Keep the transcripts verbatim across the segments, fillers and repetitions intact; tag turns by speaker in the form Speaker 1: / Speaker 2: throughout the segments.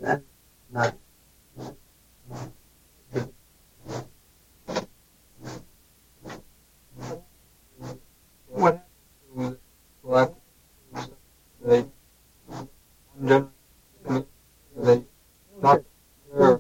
Speaker 1: What happened to lack of they don't they not there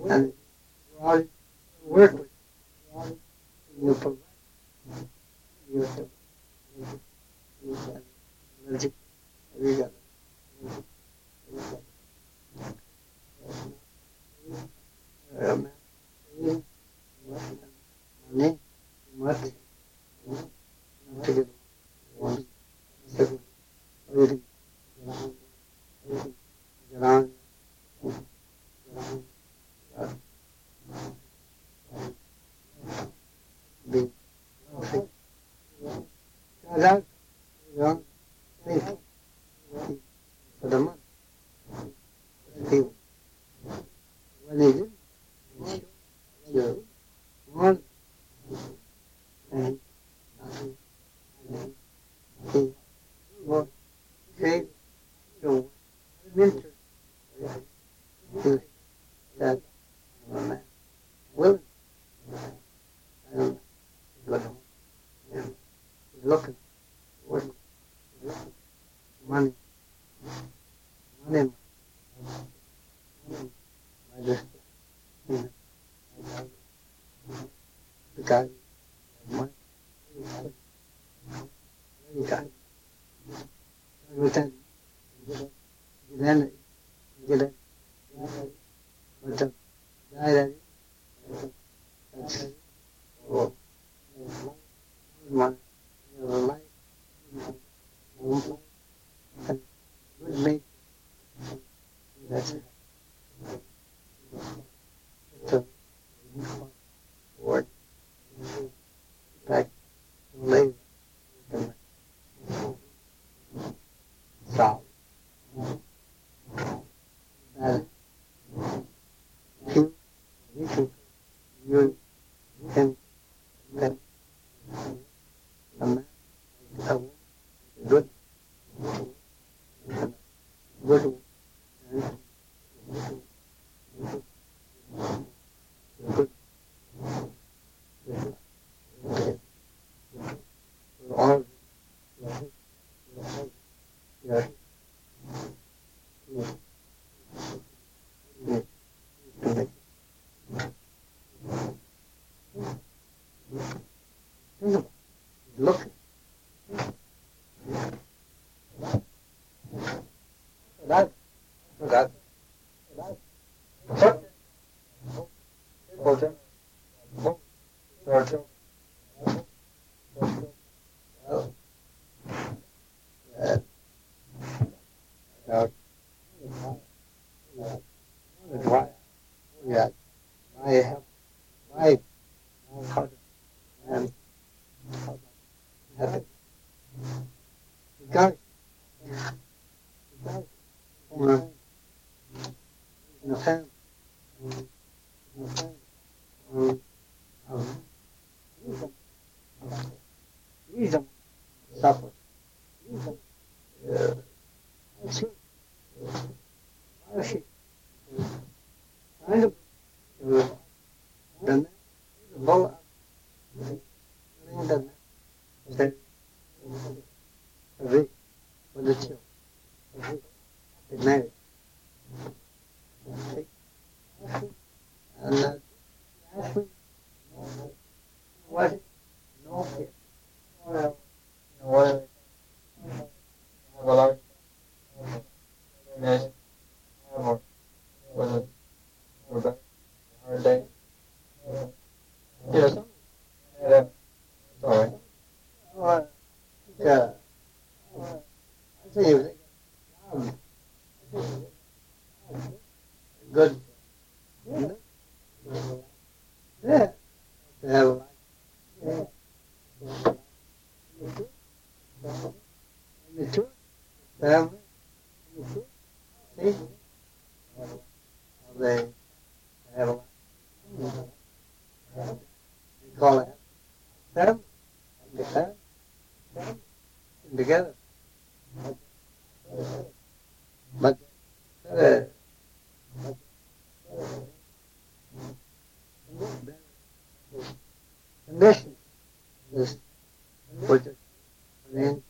Speaker 2: and you all work with you provide you have to you got energy you got money much to get one second reading around being that young think for the month people when they did you one and he was great to winter to that man willing and good and looking for money money I just you know the guy money the guy every time then get it but the guy that that's oh one life and good mate that's it so forward back later solve that you you can you can that a man a woman good good and good all yeah look that that
Speaker 1: But Georgia, Georgia,
Speaker 2: well that about why yeah I have my heart and have it because because uh, in the family in the family um, um, reason reason suffer reason uh, I see I see kind of uh, the ball the the the for the chill the marriage and uh, actually was no fear
Speaker 1: well, you know what? Have a large imagination, or was it or back a hard day? Yes, yeah, that's all right.
Speaker 2: or uh, I say it was um, good yeah to have a life yeah and the two family and the two see how they have a life they call it family the family together but uh, condition is what the man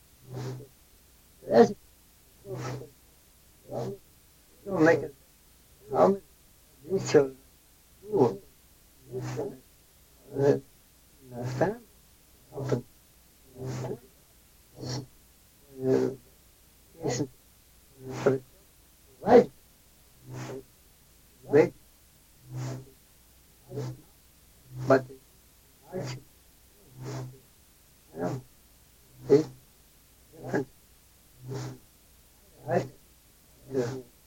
Speaker 2: as don't make it how many these children school. That in our family, often the patient for the right, great, but the hardship, you know, is different. Right? Yeah.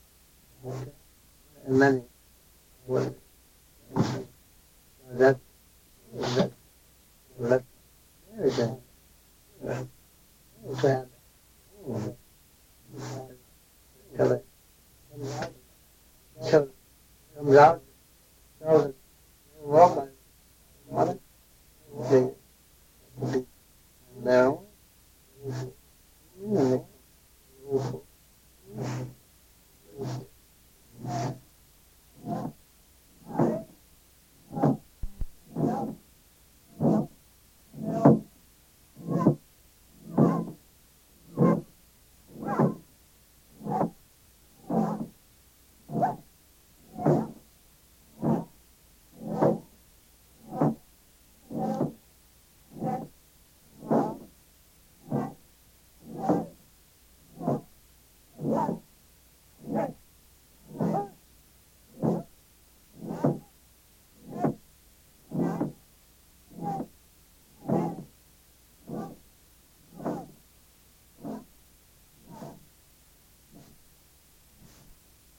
Speaker 2: And many ways. That that that everything. Uh, also have till it till it comes out, tells it, well, my mother, they, they, their own, and they go for